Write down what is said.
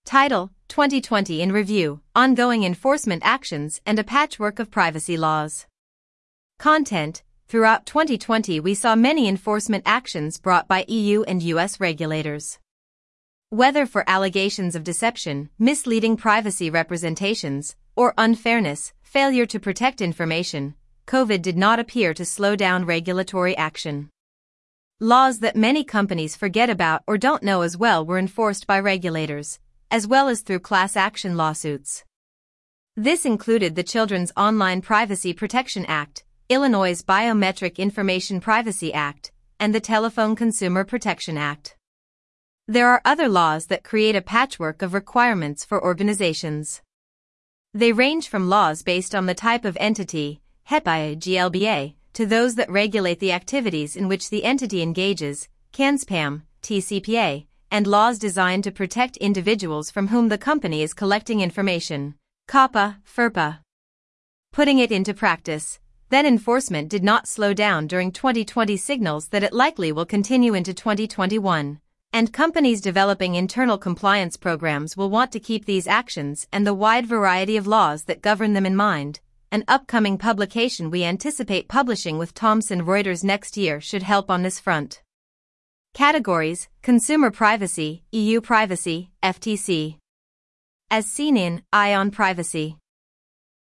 Title, 2020 in Review, Ongoing Enforcement Actions and a Patchwork of Privacy Laws. Content, throughout 2020 we saw many enforcement actions brought by EU and US regulators. Whether for allegations of deception, misleading privacy representations, or unfairness, failure to protect information, COVID did not appear to slow down regulatory action. Laws that many companies forget about or don't know as well were enforced by regulators, as well as through class action lawsuits. This included the Children's Online Privacy Protection Act, Illinois' Biometric Information Privacy Act, and the Telephone Consumer Protection Act. There are other laws that create a patchwork of requirements for organizations. They range from laws based on the type of entity, HEPA GLBA, to those that regulate the activities in which the entity engages, CAN-SPAM, TCPA, and laws designed to protect individuals from whom the company is collecting information, COPPA, FERPA. Putting it into practice, then enforcement did not slow down during 2020 signals that it likely will continue into 2021, and companies developing internal compliance programs will want to keep these actions and the wide variety of laws that govern them in mind. An upcoming publication we anticipate publishing with Thomson Reuters next year should help on this front. Categories: Consumer Privacy, EU Privacy, FTC. As seen in Eye on Privacy.